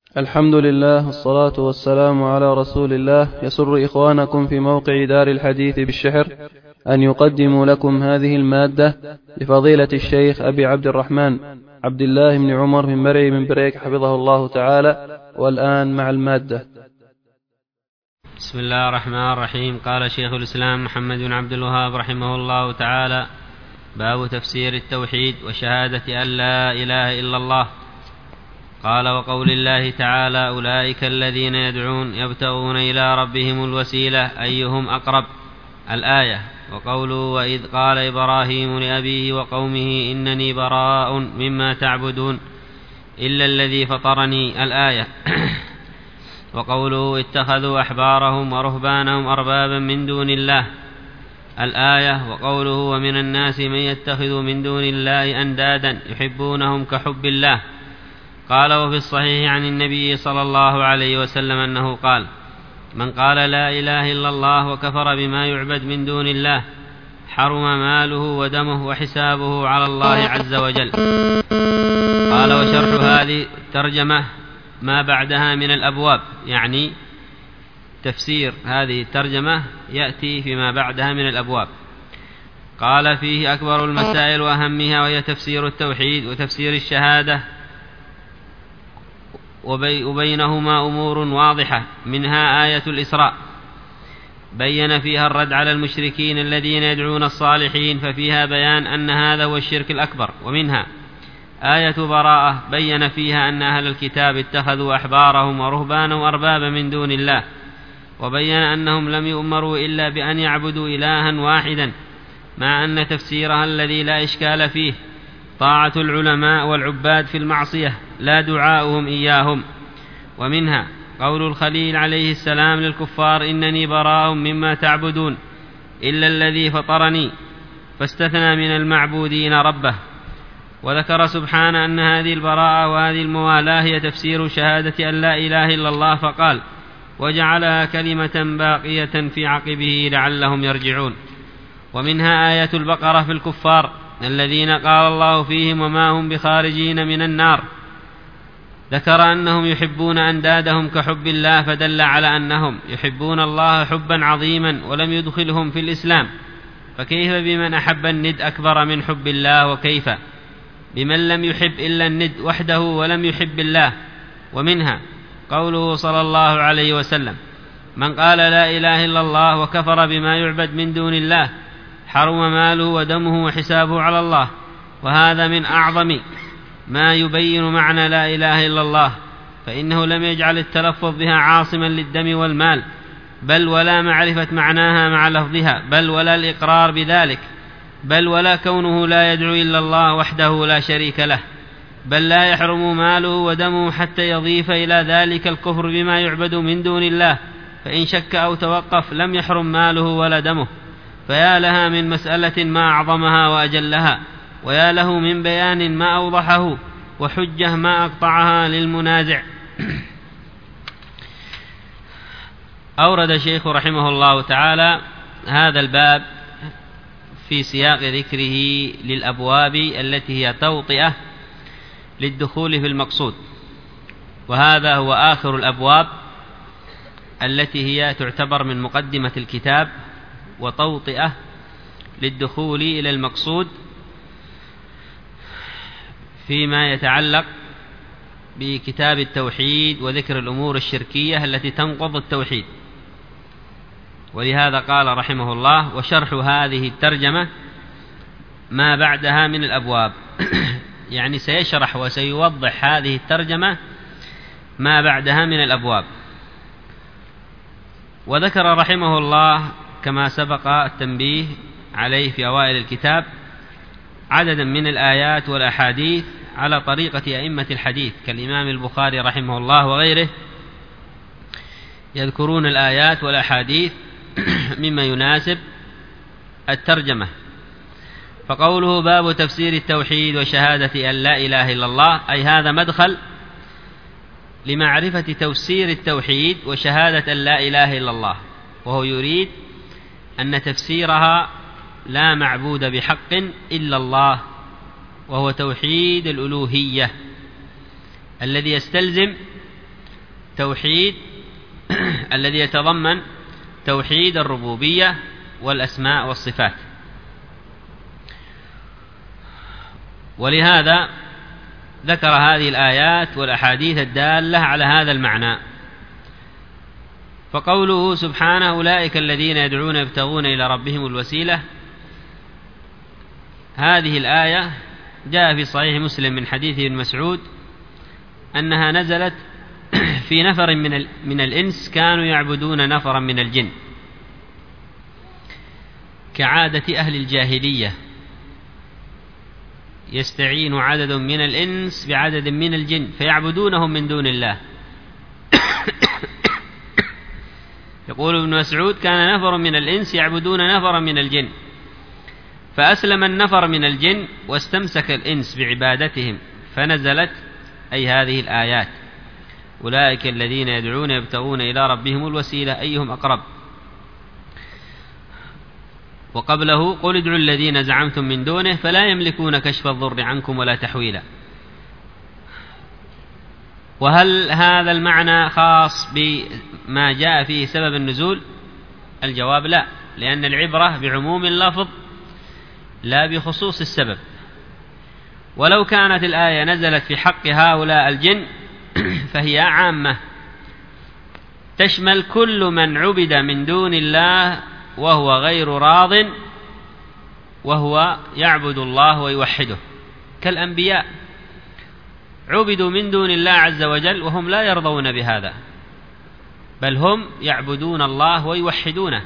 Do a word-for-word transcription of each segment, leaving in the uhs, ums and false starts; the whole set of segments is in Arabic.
الحمد لله والصلاة والسلام على رسول الله. يسر إخوانكم في موقع دار الحديث بالشحر أن يقدموا لكم هذه المادة لفضيلة الشيخ أبي عبد الرحمن عبد الله بن عمر بن مرعي بن بريك حفظه الله تعالى. والآن مع المادة. بسم الله الرحمن الرحيم. قال شيخ الإسلام محمد بن عبد الوهاب رحمه الله تعالى: باب تفسير التوحيد وشهادة أن لا إله إلا الله. قال: وقول الله تعالى: أولئك الذين يدعون يبتغون إلى ربهم الوسيلة أيهم أقرب، الآية. وقوله: وإذ قال إبراهيم لأبيه وقومه إنني براء مما تعبدون إلا الذي فطرني، الآية. وقوله: اتخذوا أحبارهم ورهبانهم أربابا من دون الله، الآية. وقوله: ومن الناس من يتخذ من دون الله أندادا يحبونهم كحب الله. قال: وفي الصحيح عن النبي صلى الله عليه وسلم أنه قال: من قال لا إله إلا الله وكفر بما يعبد من دون الله حرم ماله ودمه وحسابه على الله عز وجل. قال: وشرح هذه الترجمة ما بعدها من الأبواب، يعني تفسير هذه الترجمة يأتي فيما بعدها من الأبواب. قال: فيه أكبر المسائل وأهمها، وهي تفسير التوحيد وتفسير الشهادة، وبينهما أمور واضحة، منها آية الإسراء بين فيها الرد على المشركين الذين يدعون الصالحين، ففيها بيان أن هذا هو الشرك الأكبر. ومنها آية براءة بين فيها أن أهل الكتاب اتخذوا أحبارهم ورهبانهم أربابا من دون الله، وبين أنهم لم يؤمروا إلا بأن يعبدوا إلها واحدا، مع أن تفسيرها الذي لا إشكال فيه طاعة العلماء والعباد في المعصية لا دعاؤهم إياهم. ومنها قول الخليل عليه السلام للكفار: إنني براء مما تعبدون إلا الذي فطرني، فاستثنى من المعبودين ربه. وذكر سبحانه أن هذه البراءة وهذه الموالاة هي تفسير شهادة أن لا إله إلا الله، فقال: وجعلها كلمة باقية في عقبه لعلهم يرجعون. ومنها آية البقرة في الكفار الذين قال الله فيهم: وما هم بخارجين من النار. ذكر أنهم يحبون أندادهم كحب الله، فدل على أنهم يحبون الله حبا عظيما ولم يدخلهم في الإسلام، فكيف بمن أحب الند أكبر من حب الله؟ وكيف بمن لم يحب إلا الند وحده ولم يحب الله؟ ومنها قوله صلى الله عليه وسلم: من قال لا إله إلا الله وكفر بما يعبد من دون الله حرم ماله ودمه وحسابه على الله. وهذا من أعظم ما يبين معنى لا إله إلا الله، فإنه لم يجعل التلفظ بها عاصما للدم والمال، بل ولا معرفة معناها مع لفظها، بل ولا الإقرار بذلك، بل ولا كونه لا يدعو إلا الله وحده لا شريك له، بل لا يحرم ماله ودمه حتى يضيف إلى ذلك الكفر بما يعبد من دون الله، فإن شك أو توقف لم يحرم ماله ولا دمه. فيا لها من مسألة ما أعظمها وأجلها، ويا له من بيان ما أوضحه، وحجة ما أقطعها للمنازع. أورد الشيخ رحمه الله تعالى هذا الباب في سياق ذكره للأبواب التي هي توطئة للدخول في المقصود، وهذا هو آخر الأبواب التي هي تعتبر من مقدمة الكتاب وتوطئة للدخول إلى المقصود فيما يتعلق بكتاب التوحيد وذكر الأمور الشركية التي تنقض التوحيد. ولهذا قال رحمه الله: وشرح هذه الترجمة ما بعدها من الأبواب. يعني سيشرح وسيوضح هذه الترجمة ما بعدها من الأبواب. وذكر رحمه الله كما سبق التنبيه عليه في أوائل الكتاب عددا من الآيات والأحاديث على طريقة أئمة الحديث كالإمام البخاري رحمه الله وغيره، يذكرون الآيات والأحاديث مما يناسب الترجمة. فقوله: باب تفسير التوحيد وشهادة أن لا إله إلا الله، أي هذا مدخل لمعرفة تفسير التوحيد وشهادة أن لا إله إلا الله، وهو يريد أن تفسيرها لا معبود بحق إلا الله، وهو توحيد الألوهية الذي يستلزم توحيد الذي يتضمن توحيد الربوبية والأسماء والصفات. ولهذا ذكر هذه الآيات والأحاديث الدالة على هذا المعنى. فقوله سبحانه أولئك الذين يدعون يبتغون إلى ربهم الوسيلة، هذه الآية جاء في صحيح مسلم من حديث ابن مسعود أنها نزلت في نفر من, من الإنس كانوا يعبدون نفرا من الجن، كعادة أهل الجاهلية، يستعين عدد من الإنس بعدد من الجن فيعبدونهم من دون الله. يقول ابن مسعود كان نفر من الإنس يعبدون نفرا من الجن، فأسلم النفر من الجن واستمسك الإنس بعبادتهم، فنزلت أي هذه الآيات أولئك الذين يدعون يبتغون إلى ربهم الوسيلة أيهم أقرب. وقبله قل ادعوا الذين زعمتم من دونه فلا يملكون كشف الضر عنكم ولا تحويلا. وهل هذا المعنى خاص بما جاء فيه سبب النزول؟ الجواب لا، لأن العبرة بعموم اللفظ لا بخصوص السبب. ولو كانت الآية نزلت في حق هؤلاء الجن فهي عامة تشمل كل من عبد من دون الله وهو غير راض وهو يعبد الله ويوحده، كالأنبياء عبدوا من دون الله عز وجل وهم لا يرضون بهذا، بل هم يعبدون الله ويوحدونه.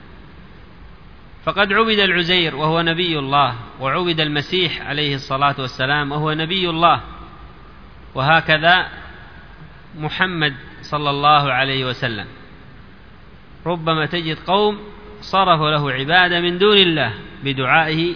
فقد عبد العزير وهو نبي الله، وعبد المسيح عليه الصلاة والسلام وهو نبي الله، وهكذا محمد صلى الله عليه وسلم. ربما تجد قوم صرفوا له عبادة من دون الله بدعائه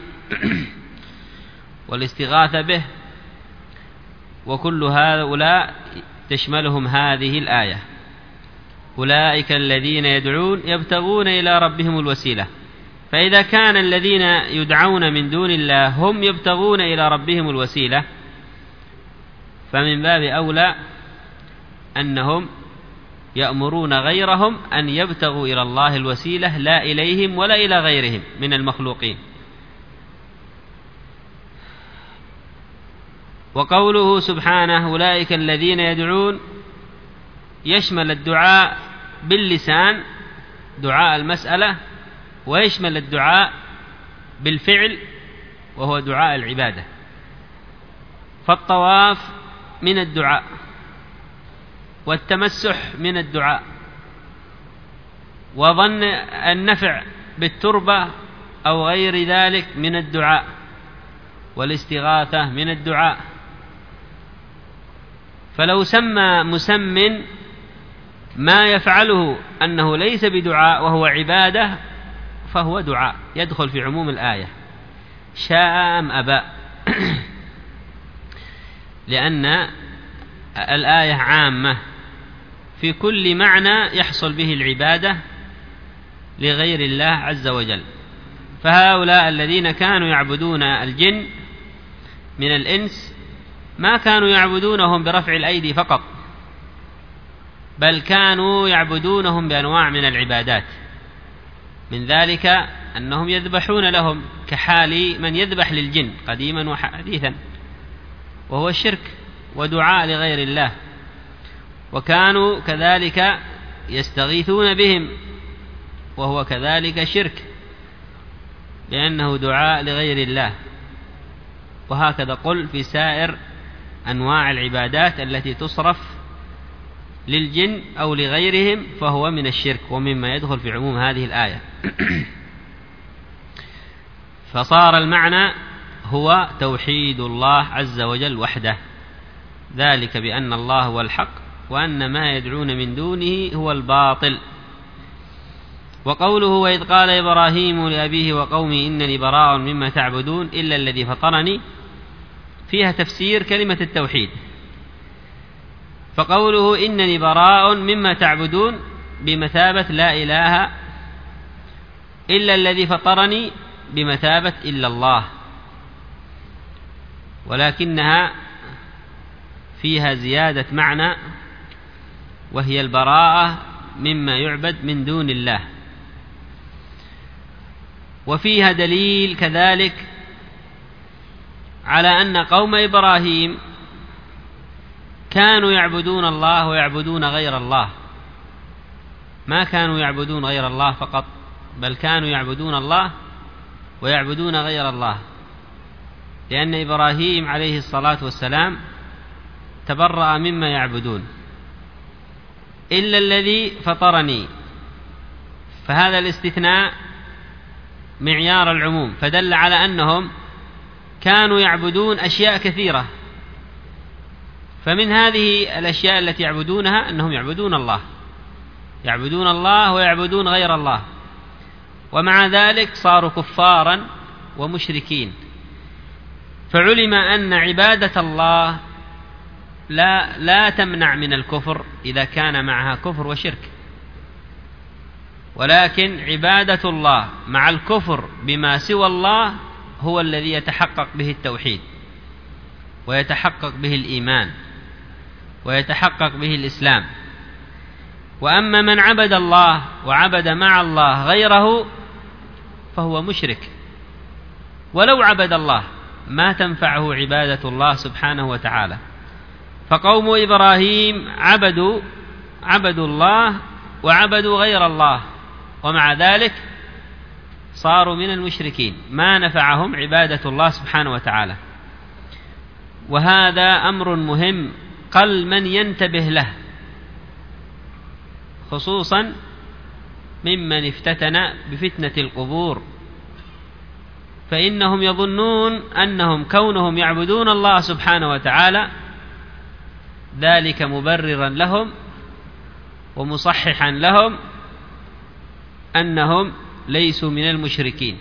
والاستغاثة به، وكل هؤلاء تشملهم هذه الآية أولئك الذين يدعون يبتغون إلى ربهم الوسيلة. فإذا كان الذين يدعون من دون الله هم يبتغون إلى ربهم الوسيلة، فمن باب أولى أنهم يأمرون غيرهم أن يبتغوا إلى الله الوسيلة لا إليهم ولا إلى غيرهم من المخلوقين. وقوله سبحانه أولئك الذين يدعون يشمل الدعاء باللسان دعاء المسألة، ويشمل الدعاء بالفعل وهو دعاء العبادة. فالطواف من الدعاء، والتمسح من الدعاء، وظن النفع بالتربة أو غير ذلك من الدعاء، والاستغاثة من الدعاء. فلو سمى مسمٍ ما يفعله أنه ليس بدعاء وهو عبادة فهو دعاء يدخل في عموم الآية شاء أم أبى لأن الآية عامة في كل معنى يحصل به العبادة لغير الله عز وجل. فهؤلاء الذين كانوا يعبدون الجن من الإنس ما كانوا يعبدونهم برفع الأيدي فقط، بل كانوا يعبدونهم بأنواع من العبادات، من ذلك أنهم يذبحون لهم كحال من يذبح للجن قديما وحديثا، وهو الشرك ودعاء لغير الله. وكانوا كذلك يستغيثون بهم، وهو كذلك شرك لأنه دعاء لغير الله. وهكذا قل في سائر أنواع العبادات التي تصرف للجن أو لغيرهم فهو من الشرك ومما يدخل في عموم هذه الآية. فصار المعنى هو توحيد الله عز وجل وحده، ذلك بأن الله هو الحق وأن ما يدعون من دونه هو الباطل. وقوله وإذ قال إبراهيم لأبيه وقومه إنني براء مما تعبدون إلا الذي فطرني، فيها تفسير كلمة التوحيد. فقوله إنني براء مما تعبدون بمثابة لا إله إلا الذي فطرني بمثابة إلا الله، ولكنها فيها زيادة معنى وهي البراءة مما يعبد من دون الله. وفيها دليل كذلك على أن قوم إبراهيم كانوا يعبدون الله ويعبدون غير الله، ما كانوا يعبدون غير الله فقط، بل كانوا يعبدون الله ويعبدون غير الله، لأن إبراهيم عليه الصلاة والسلام تبرأ مما يعبدون إلا الذي فطرني، فهذا الاستثناء معيار العموم، فدل على أنهم كانوا يعبدون أشياء كثيرة، فمن هذه الأشياء التي يعبدونها أنهم يعبدون الله يعبدون الله ويعبدون غير الله، ومع ذلك صاروا كفارا ومشركين. فعلم أن عبادة الله لا, لا تمنع من الكفر إذا كان معها كفر وشرك، ولكن عبادة الله مع الكفر بما سوى الله هو الذي يتحقق به التوحيد ويتحقق به الإيمان ويتحقق به الإسلام. وأما من عبد الله وعبد مع الله غيره فهو مشرك، ولو عبد الله ما تنفعه عبادة الله سبحانه وتعالى. فقوم إبراهيم عبدوا عبدوا الله وعبدوا غير الله، ومع ذلك صاروا من المشركين، ما نفعهم عبادة الله سبحانه وتعالى. وهذا أمر مهم قل من ينتبه له، خصوصا ممن افتتن بفتنة القبور، فإنهم يظنون أنهم كونهم يعبدون الله سبحانه وتعالى ذلك مبررا لهم ومصححا لهم أنهم ليسوا من المشركين،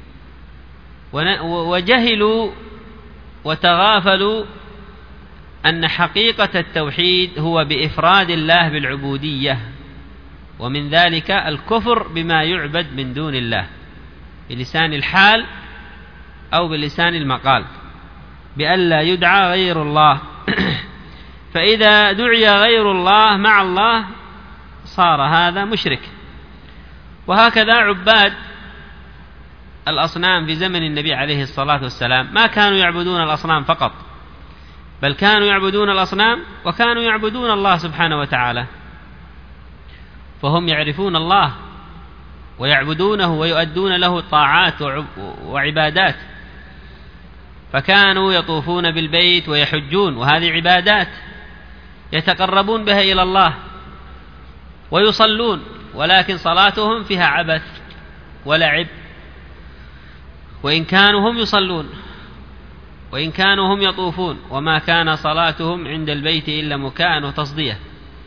وجهلوا وتغافلوا أن حقيقة التوحيد هو بإفراد الله بالعبودية، ومن ذلك الكفر بما يعبد من دون الله بلسان الحال أو بلسان المقال، بألا يدعى غير الله. فإذا دعي غير الله مع الله صار هذا مشرك. وهكذا عباد الأصنام في زمن النبي عليه الصلاة والسلام ما كانوا يعبدون الأصنام فقط، بل كانوا يعبدون الأصنام وكانوا يعبدون الله سبحانه وتعالى، فهم يعرفون الله ويعبدونه ويؤدون له طاعات وعبادات، فكانوا يطوفون بالبيت ويحجون، وهذه عبادات يتقربون بها إلى الله، ويصلون، ولكن صلاتهم فيها عبث ولعب، وإن كانوا هم يصلون وإن كانوا هم يطوفون، وما كان صلاتهم عند البيت إلا مكاء وتصدية.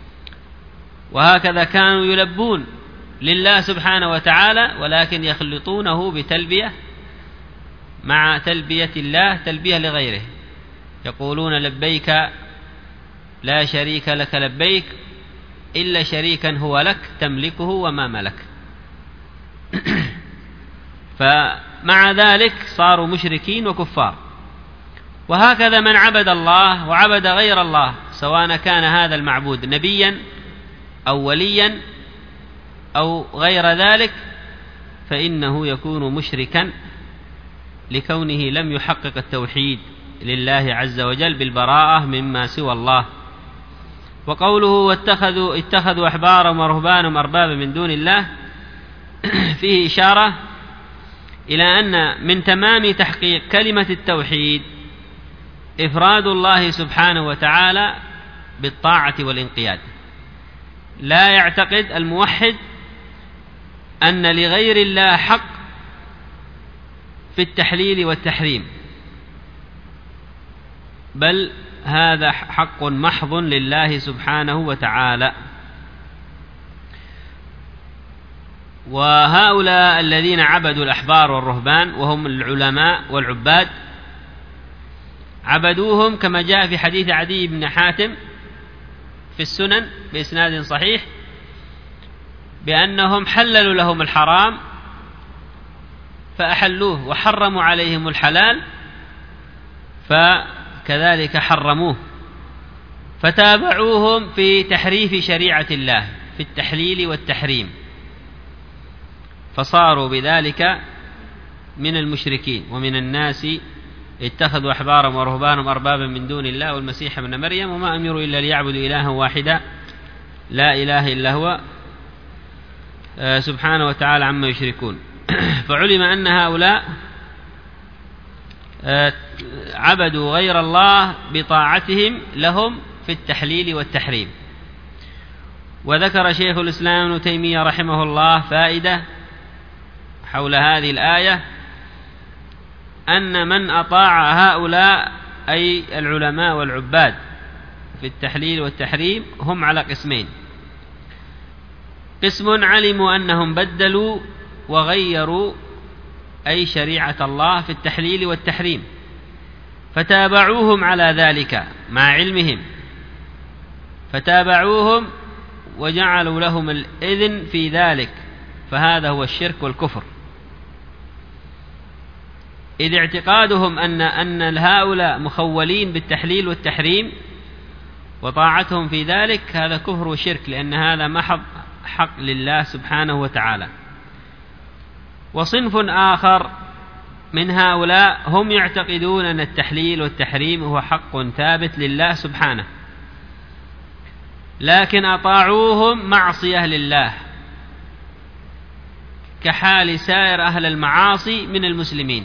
وهكذا كانوا يلبون لله سبحانه وتعالى، ولكن يخلطونه بتلبية مع تلبية الله تلبية لغيره، يقولون لبيك لا شريك لك لبيك إلا شريكا هو لك تملكه وما ملك. فمع ذلك صاروا مشركين وكفار. وهكذا من عبد الله وعبد غير الله، سواء كان هذا المعبود نبيا أو وليا أو غير ذلك، فإنه يكون مشركا لكونه لم يحقق التوحيد لله عز وجل بالبراءة مما سوى الله. وقوله واتخذوا اتخذوا أحبارهم ورهبانهم أربابا من دون الله فيه إشارة إلى أن من تمام تحقيق كلمة التوحيد إفراد الله سبحانه وتعالى بالطاعة والانقياد. لا يعتقد الموحد أن لغير الله حق في التحليل والتحريم، بل هذا حق محض لله سبحانه وتعالى. وهؤلاء الذين عبدوا الأحبار والرهبان وهم العلماء والعباد عبدوهم كما جاء في حديث عدي بن حاتم في السنن بإسناد صحيح بأنهم حللوا لهم الحرام فأحلوه، وحرموا عليهم الحلال فكذلك حرموه. فتابعوهم في تحريف شريعة الله في التحليل والتحريم، فصاروا بذلك من المشركين. ومن الناس اتخذوا أحبارهم ورهبانهم أربابا من دون الله والمسيح ابن مريم وما أمروا إلا ليعبدوا إلها واحدا لا إله إلا هو سبحانه وتعالى عما يشركون. فعلم أن هؤلاء عبدوا غير الله بطاعتهم لهم في التحليل والتحريم. وذكر شيخ الإسلام ابن تيمية رحمه الله فائدة حول هذه الآية، أن من أطاع هؤلاء أي العلماء والعباد في التحليل والتحريم هم على قسمين: قسم علموا أنهم بدلوا وغيروا أي شريعة الله في التحليل والتحريم، فتابعوهم على ذلك مع علمهم، فتابعوهم وجعلوا لهم الإذن في ذلك، فهذا هو الشرك والكفر. إذ اعتقادهم أن أن هؤلاء مخولين بالتحليل والتحريم وطاعتهم في ذلك هذا كفر وشرك، لأن هذا محض حق لله سبحانه وتعالى. وصنف آخر من هؤلاء هم يعتقدون أن التحليل والتحريم هو حق ثابت لله سبحانه، لكن أطاعوهم معصية لله، كحال سائر أهل المعاصي من المسلمين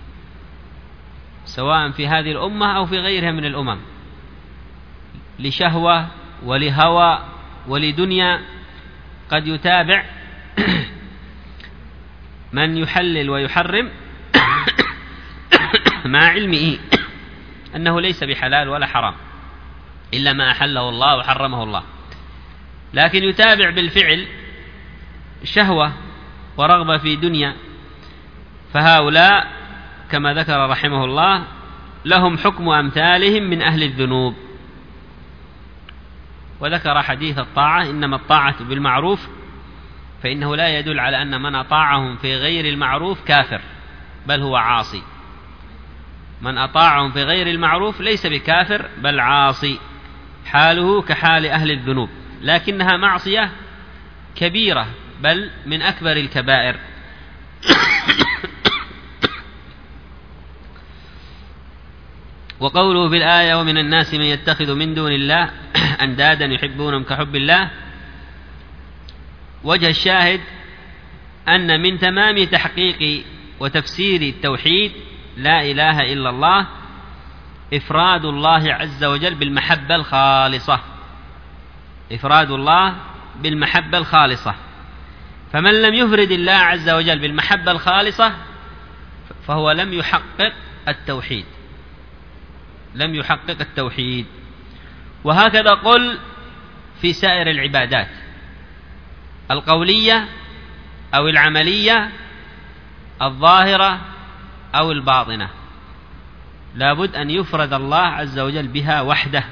سواء في هذه الأمة أو في غيرها من الأمم، لشهوة ولهوى ولدنيا. قد يتابع من يحلل ويحرم مع علمه أنه ليس بحلال ولا حرام إلا ما أحله الله وحرمه الله، لكن يتابع بالفعل شهوة ورغبة في دنيا. فهؤلاء كما ذكر رحمه الله لهم حكم أمثالهم من أهل الذنوب. وذكر حديث الطاعة: إنما الطاعة بالمعروف، فإنه لا يدل على أن من أطاعهم في غير المعروف كافر، بل هو عاصي. من أطاعهم في غير المعروف ليس بكافر بل عاصي، حاله كحال أهل الذنوب، لكنها معصية كبيرة بل من أكبر الكبائر. وقوله في الآية: ومن الناس من يتخذ من دون الله أندادا يحبونهم كحب الله، وجه الشاهد أن من تمام تحقيق وتفسير التوحيد لا إله إلا الله إفراد الله عز وجل بالمحبة الخالصة، إفراد الله بالمحبة الخالصة. فمن لم يفرد الله عز وجل بالمحبة الخالصة فهو لم يحقق التوحيد، لم يحقق التوحيد. وهكذا قل في سائر العبادات القولية أو العملية، الظاهرة أو الباطنة، لابد أن يفرد الله عز وجل بها وحده.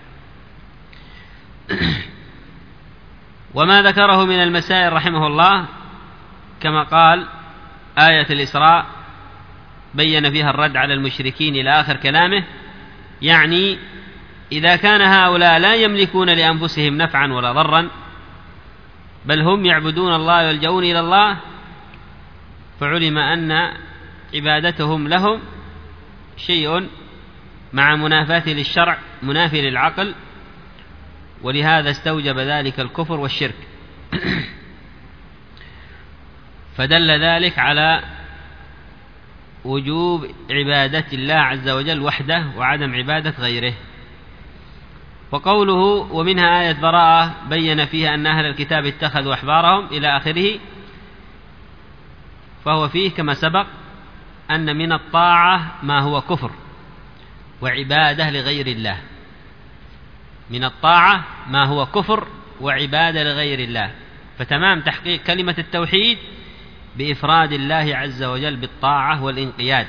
وما ذكره من المسائل رحمه الله كما قال: آية الإسراء بين فيها الرد على المشركين إلى آخر كلامه، يعني إذا كان هؤلاء لا يملكون لأنفسهم نفعا ولا ضرا بل هم يعبدون الله ويلجؤون إلى الله، فعلم أن عبادتهم لهم شيء مع منافاة للشرع منافي للعقل، ولهذا استوجب ذلك الكفر والشرك. فدل ذلك على وجوب عبادة الله عز وجل وحده وعدم عبادة غيره. وقوله: ومنها آية براءة بين فيها أن أهل الكتاب اتخذوا أحبارهم إلى آخره، فهو فيه كما سبق أن من الطاعة ما هو كفر وعبادة لغير الله، من الطاعة ما هو كفر وعبادة لغير الله. فتمام تحقيق كلمة التوحيد بإفراد الله عز وجل بالطاعة والانقياد.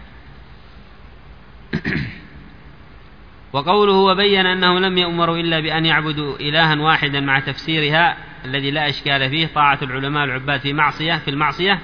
وقوله: وبين أنهم لم يؤمروا إلا بأن يعبدوا إلها واحدا مع تفسيرها الذي لا إشكال فيه، طاعة العلماء العباد في معصية في المعصية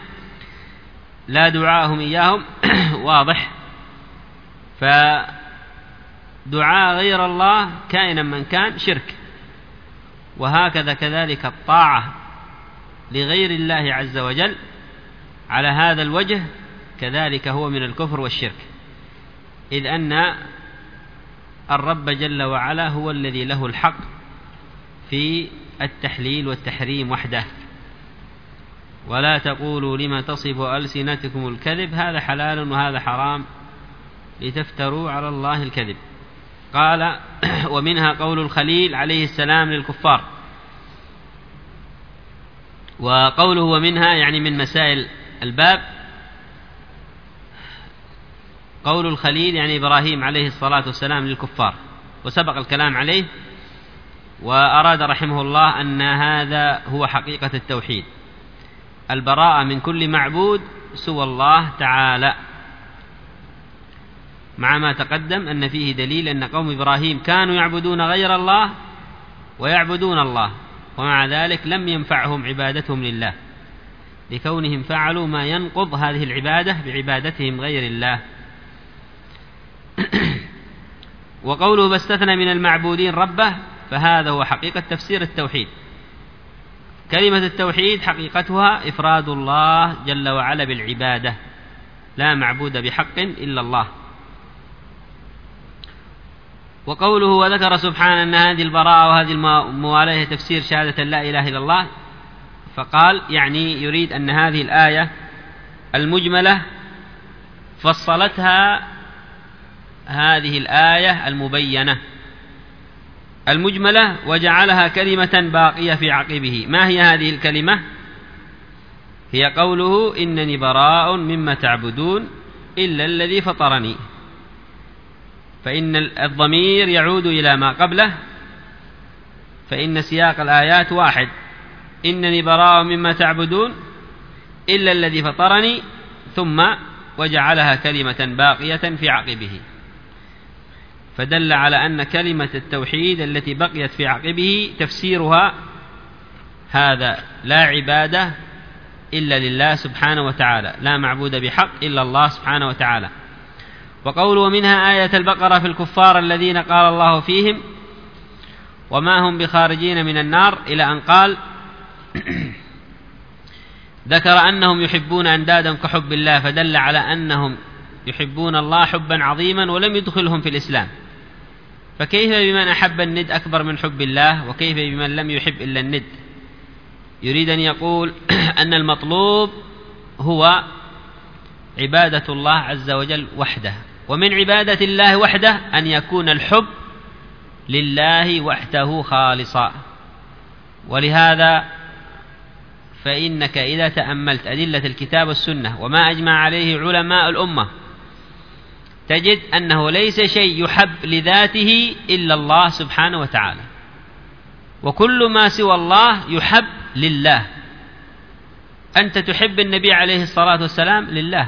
لا دعاءهم إياهم واضح. دعاء غير الله كائنا من كان شرك. وهكذا كذلك الطاعة لغير الله عز وجل على هذا الوجه كذلك هو من الكفر والشرك، إذ أن الرب جل وعلا هو الذي له الحق في التحليل والتحريم وحده. ولا تقولوا لما تصف ألسنتكم الكذب هذا حلال وهذا حرام لتفتروا على الله الكذب. قال ومنها قول الخليل عليه السلام للكفار. وقوله ومنها يعني من مسائل الباب، قول الخليل يعني إبراهيم عليه الصلاة والسلام للكفار، وسبق الكلام عليه. وأراد رحمه الله أن هذا هو حقيقة التوحيد، البراءة من كل معبود سوى الله تعالى، مع ما تقدم أن فيه دليل أن قوم إبراهيم كانوا يعبدون غير الله ويعبدون الله، ومع ذلك لم ينفعهم عبادتهم لله لكونهم فعلوا ما ينقض هذه العبادة بعبادتهم غير الله. وقوله فاستثنى من المعبودين ربه، فهذا هو حقيقة تفسير التوحيد. كلمة التوحيد حقيقتها إفراد الله جل وعلا بالعبادة، لا معبود بحق إلا الله. وقوله وذكر سبحانه أن هذه البراءة وهذه الموالاة تفسير شهادة لا إله إلا الله، فقال يعني يريد أن هذه الآية المجملة فصلتها هذه الآية المبينة المجملة وجعلها كلمة باقية في عقبه. ما هي هذه الكلمة؟ هي قوله إنني براء مما تعبدون إلا الذي فطرني، فإن الضمير يعود إلى ما قبله، فإن سياق الآيات واحد، إنني براء مما تعبدون إلا الذي فطرني، ثم وجعلها كلمة باقية في عقبه، فدل على أن كلمة التوحيد التي بقيت في عقبه تفسيرها هذا: لا عبادة إلا لله سبحانه وتعالى، لا معبود بحق إلا الله سبحانه وتعالى. وقوله ومنها آية البقرة في الكفار الذين قال الله فيهم وما هم بخارجين من النار، إلى أن قال ذكر أنهم يحبون أندادا كحب الله، فدل على أنهم يحبون الله حبا عظيما ولم يدخلهم في الإسلام. فكيف بمن أحب الند أكبر من حب الله، وكيف بمن لم يحب إلا الند؟ يريد أن يقول أن المطلوب هو عبادة الله عز وجل وحده، ومن عبادة الله وحده أن يكون الحب لله وحده خالصا. ولهذا فإنك إذا تأملت أدلة الكتاب والسنة وما أجمع عليه علماء الأمة تجد أنه ليس شيء يحب لذاته إلا الله سبحانه وتعالى، وكل ما سوى الله يحب لله. أنت تحب النبي عليه الصلاة والسلام لله،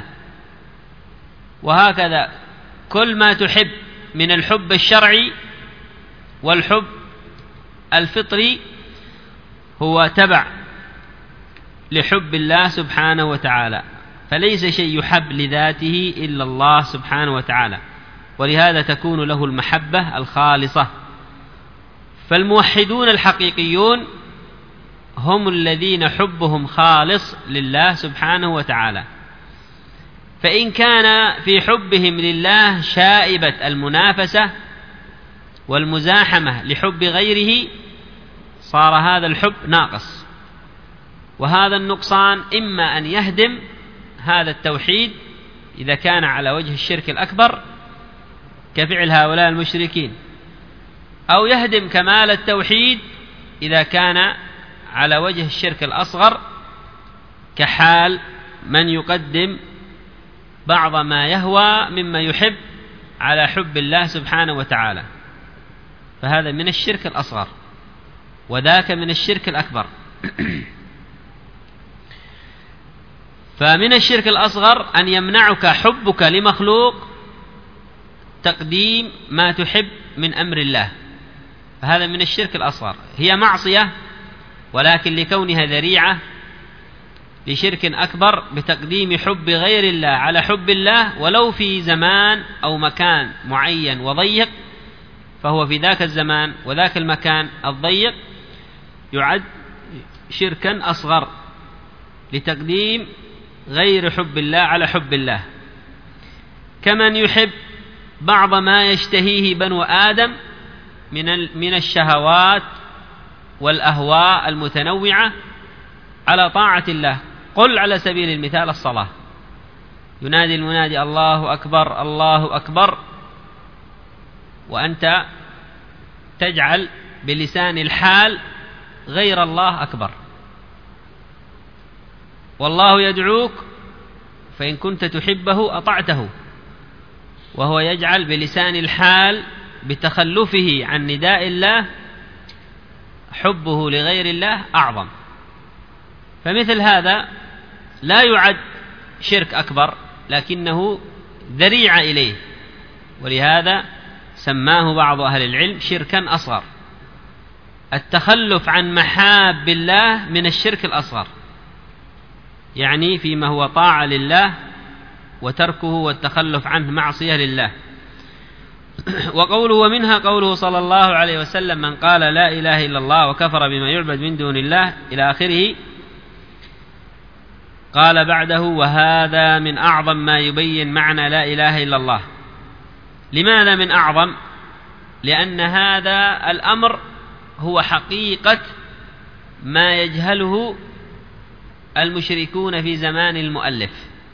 وهكذا كل ما تحب من الحب الشرعي والحب الفطري هو تبع لحب الله سبحانه وتعالى، فليس شيء يحب لذاته إلا الله سبحانه وتعالى، ولهذا تكون له المحبة الخالصة. فالموحدون الحقيقيون هم الذين حبهم خالص لله سبحانه وتعالى، فإن كان في حبهم لله شائبة المنافسة والمزاحمة لحب غيره صار هذا الحب ناقص، وهذا النقصان إما أن يهدم هذا التوحيد إذا كان على وجه الشرك الأكبر كفعل هؤلاء المشركين، أو يهدم كمال التوحيد إذا كان على وجه الشرك الأصغر كحال من يقدم بعض ما يهوى مما يحب على حب الله سبحانه وتعالى، فهذا من الشرك الأصغر وذاك من الشرك الأكبر. فمن الشرك الأصغر أن يمنعك حبك لمخلوق تقديم ما تحب من أمر الله، فهذا من الشرك الأصغر. هي معصية ولكن لكونها ذريعة لشرك أكبر بتقديم حب غير الله على حب الله، ولو في زمان أو مكان معين وضيق فهو في ذاك الزمان وذاك المكان الضيق يعد شركا أصغر لتقديم غير حب الله على حب الله، كمن يحب بعض ما يشتهيه بنو آدم من من الشهوات والأهواء المتنوعة على طاعة الله. قل على سبيل المثال الصلاة، ينادي المنادي الله أكبر الله أكبر، وأنت تجعل بلسان الحال غير الله أكبر، والله يدعوك فإن كنت تحبه أطعته، وهو يجعل بلسان الحال بتخلفه عن نداء الله حبه لغير الله أعظم. فمثل هذا لا يعد شرك أكبر، لكنه ذريعة إليه، ولهذا سماه بعض أهل العلم شركا أصغر. التخلف عن محاب الله من الشرك الأصغر، يعني فيما هو طاعة لله، وتركه والتخلف عنه معصية لله. وقوله ومنها قوله صلى الله عليه وسلم من قال لا إله إلا الله وكفر بما يعبد من دون الله إلى آخره. قال بعده وهذا من أعظم ما يبين معنى لا إله إلا الله. لماذا من أعظم؟ لأن هذا الأمر هو حقيقة ما يجهله المشركون في زمان المؤلف.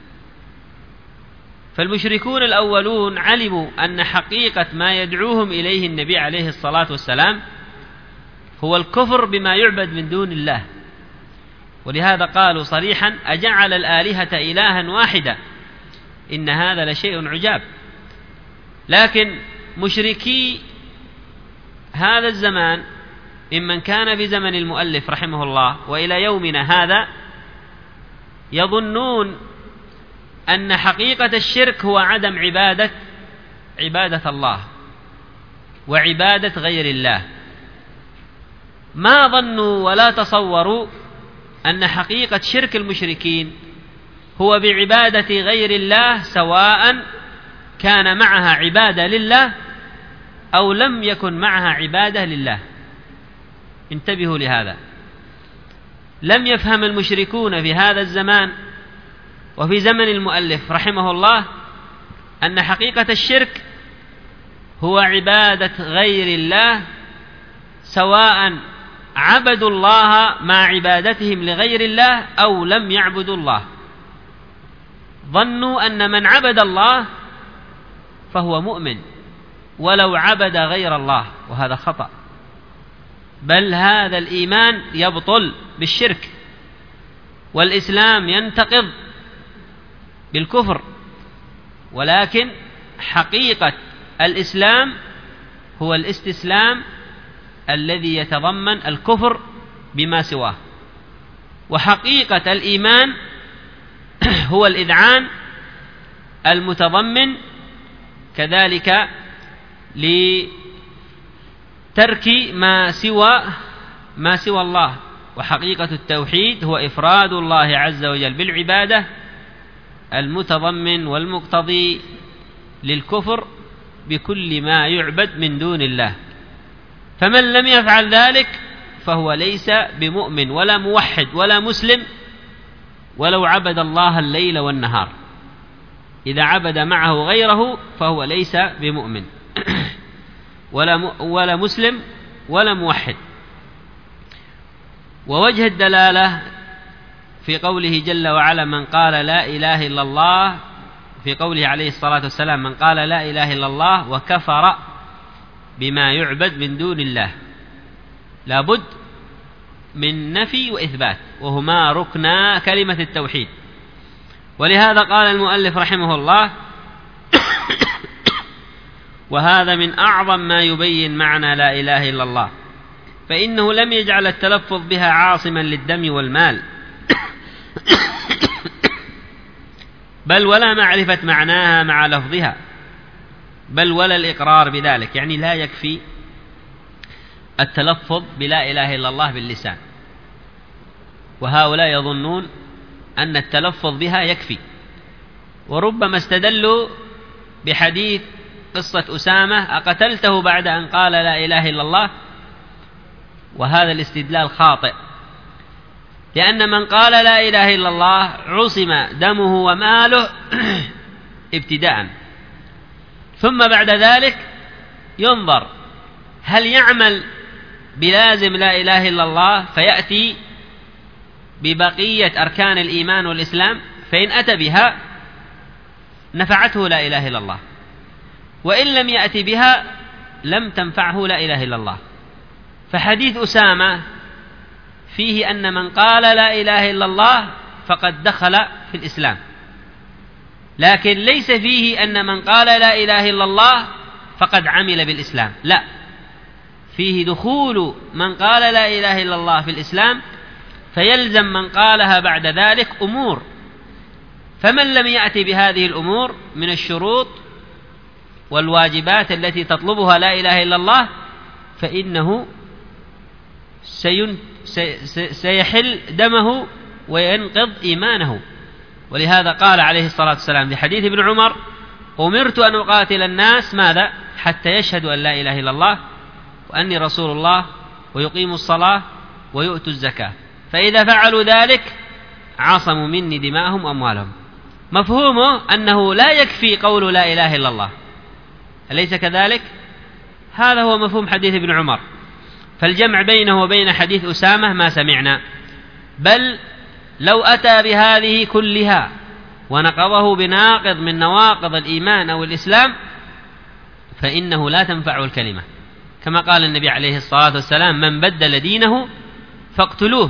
فالمشركون الأولون علموا أن حقيقة ما يدعوهم إليه النبي عليه الصلاة والسلام هو الكفر بما يعبد من دون الله، ولهذا قالوا صريحا أجعل الآلهة إلها واحدا إن هذا لشيء عجاب. لكن مشركي هذا الزمان ممن كان في زمن المؤلف رحمه الله وإلى يومنا هذا يظنون أن حقيقة الشرك هو عدم عبادة عبادة الله وعبادة غير الله. ما ظنوا ولا تصوروا أن حقيقة شرك المشركين هو بعبادة غير الله، سواء كان معها عبادة لله أو لم يكن معها عبادة لله. انتبهوا لهذا. لم يفهم المشركون في هذا الزمان وفي زمن المؤلف رحمه الله أن حقيقة الشرك هو عبادة غير الله، سواء عبدوا الله مع عبادتهم لغير الله أو لم يعبدوا الله. ظنوا أن من عبد الله فهو مؤمن ولو عبد غير الله، وهذا خطأ، بل هذا الإيمان يبطل بالشرك، والإسلام ينتقض بالكفر. ولكن حقيقة الإسلام هو الاستسلام الذي يتضمن الكفر بما سواه، وحقيقة الإيمان هو الإذعان المتضمن كذلك لترك ما سوى ما سوى الله. وحقيقة التوحيد هو إفراد الله عز وجل بالعبادة المتضمن والمقتضي للكفر بكل ما يعبد من دون الله. فمن لم يفعل ذلك فهو ليس بمؤمن ولا موحد ولا مسلم ولو عبد الله الليل والنهار. إذا عبد معه غيره فهو ليس بمؤمن ولا ولا مسلم ولا موحد. ووجه الدلالة في قوله جل وعلا من قال لا إله إلا الله، في قوله عليه الصلاة والسلام من قال لا إله إلا الله وكفر بما يعبد من دون الله، لابد من نفي وإثبات، وهما ركنا كلمة التوحيد. ولهذا قال المؤلف رحمه الله وهذا من أعظم ما يبين معنى لا إله إلا الله، فإنه لم يجعل التلفظ بها عاصما للدم والمال بل ولا معرفة معناها مع لفظها، بل ولا الإقرار بذلك. يعني لا يكفي التلفظ بلا إله إلا الله باللسان، وهؤلاء يظنون أن التلفظ بها يكفي، وربما استدلوا بحديث قصة أسامة أقتلته بعد أن قال لا إله إلا الله؟ وهذا الاستدلال خاطئ، لأن من قال لا إله إلا الله عصم دمه وماله ابتداء، ثم بعد ذلك ينظر هل يعمل بلازم لا إله إلا الله فيأتي ببقية أركان الإيمان والإسلام، فإن أتى بها نفعته لا إله إلا الله، وإن لم يأتي بها لم تنفعه لا إله إلا الله. فحديث أسامة فيه أن من قال لا إله إلا الله فقد دخل في الإسلام، لكن ليس فيه أن من قال لا إله إلا الله فقد عمل بالإسلام، لا، فيه دخول من قال لا إله إلا الله في الإسلام، فيلزم من قالها بعد ذلك أمور، فمن لم يأتي بهذه الأمور من الشروط والواجبات التي تطلبها لا إله إلا الله فإنه سين سيحل دمه وينقض إيمانه. ولهذا قال عليه الصلاة والسلام في حديث ابن عمر: أمرت أن أقاتل الناس ماذا؟ حتى يشهدوا أن لا إله إلا الله وأني رسول الله ويقيموا الصلاة ويؤتوا الزكاة، فإذا فعلوا ذلك عصموا مني دماءهم وأموالهم. مفهومه أنه لا يكفي قول لا إله إلا الله، أليس كذلك؟ هذا هو مفهوم حديث ابن عمر. فالجمع بينه وبين حديث أسامة ما سمعنا، بل لو أتى بهذه كلها ونقضه بناقض من نواقض الإيمان أو الإسلام فإنه لا تنفع الكلمة، كما قال النبي عليه الصلاة والسلام: من بدل دينه فاقتلوه.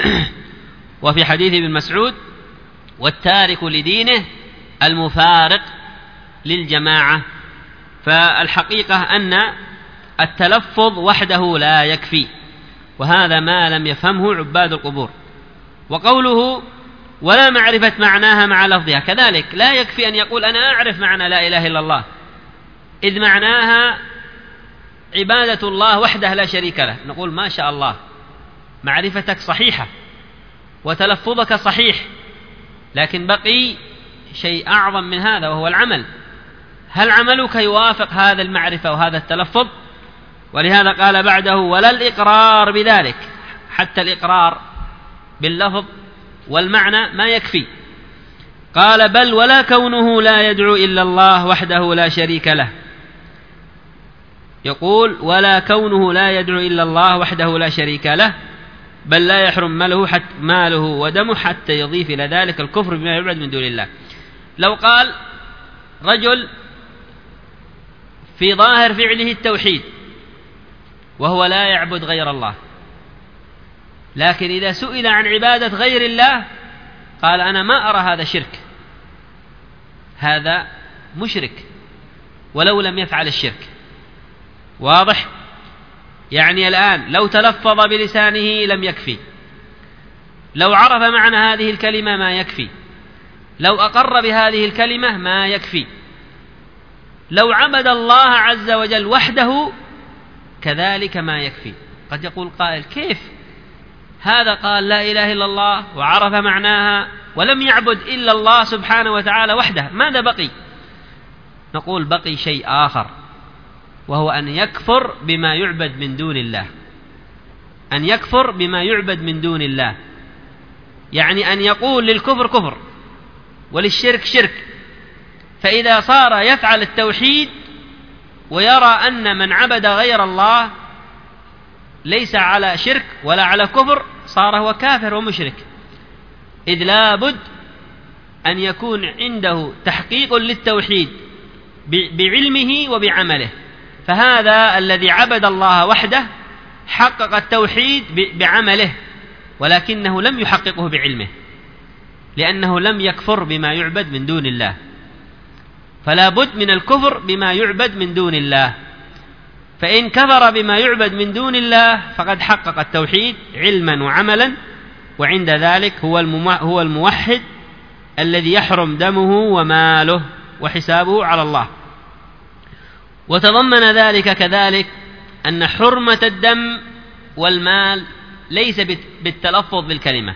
وفي حديث ابن مسعود: والتارك لدينه المفارق للجماعة. فالحقيقة أن التلفظ وحده لا يكفي، وهذا ما لم يفهمه عباد القبور. وقوله ولا معرفة معناها مع لفظها كذلك، لا يكفي أن يقول أنا أعرف معنى لا إله إلا الله، إذ معناها عبادة الله وحده لا شريك له، نقول ما شاء الله، معرفتك صحيحة وتلفظك صحيح، لكن بقي شيء أعظم من هذا وهو العمل. هل عملك يوافق هذا المعرفة وهذا التلفظ؟ ولهذا قال بعده: ولا الإقرار بذلك، حتى الإقرار باللفظ والمعنى ما يكفي. قال: بل ولا كونه لا يدعو إلا الله وحده لا شريك له. يقول: ولا كونه لا يدعو إلا الله وحده لا شريك له، بل لا يحرم ماله, حتى ماله ودمه حتى يضيف إلى ذلك الكفر بما يعبد من دون الله. لو قال رجل في ظاهر فعله التوحيد وهو لا يعبد غير الله، لكن إذا سئل عن عبادة غير الله قال أنا ما أرى هذا شرك، هذا مشرك ولو لم يفعل الشرك. واضح؟ يعني الآن لو تلفظ بلسانه لم يكفي، لو عرف معنى هذه الكلمة ما يكفي، لو أقر بهذه الكلمة ما يكفي، لو عبد الله عز وجل وحده كذلك ما يكفي. قد يقول قائل: كيف هذا قال لا إله إلا الله وعرف معناها ولم يعبد إلا الله سبحانه وتعالى وحده، ماذا بقي؟ نقول: بقي شيء آخر، وهو أن يكفر بما يعبد من دون الله، أن يكفر بما يعبد من دون الله، يعني أن يقول للكفر كفر وللشرك شرك. فإذا صار يفعل التوحيد ويرى أن من عبد غير الله ليس على شرك ولا على كفر صار هو كافر ومشرك، إذ لا بد أن يكون عنده تحقيق للتوحيد بعلمه وبعمله. فهذا الذي عبد الله وحده حقق التوحيد بعمله، ولكنه لم يحققه بعلمه، لأنه لم يكفر بما يعبد من دون الله. فلا بد من الكفر بما يعبد من دون الله، فإن كفر بما يعبد من دون الله فقد حقق التوحيد علما وعملا، وعند ذلك هو الموحد الذي يحرم دمه وماله وحسابه على الله. وتضمن ذلك كذلك أن حرمة الدم والمال ليس بالتلفظ بالكلمة،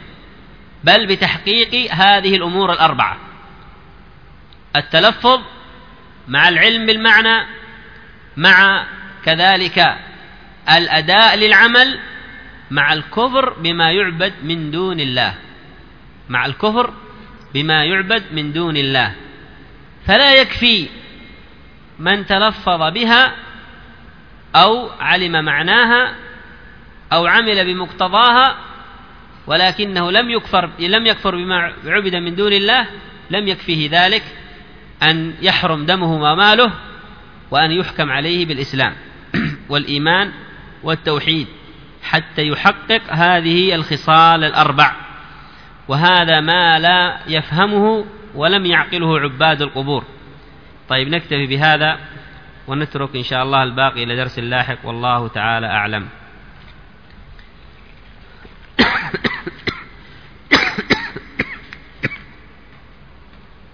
بل بتحقيق هذه الأمور الأربعة: التلفظ مع العلم بالمعنى، مع كذلك الأداء للعمل، مع الكفر بما يعبد من دون الله، مع الكفر بما يعبد من دون الله. فلا يكفي من تلفظ بها أو علم معناها أو عمل بمقتضاها ولكنه لم يكفر لم يكفر بما عبد من دون الله، لم يكفيه ذلك أن يحرم دمه وماله وأن يحكم عليه بالإسلام والإيمان والتوحيد حتى يحقق هذه الخصال الأربع، وهذا ما لا يفهمه ولم يعقله عباد القبور. طيب نكتفي بهذا ونترك إن شاء الله الباقي إلى درس لاحق، والله تعالى أعلم.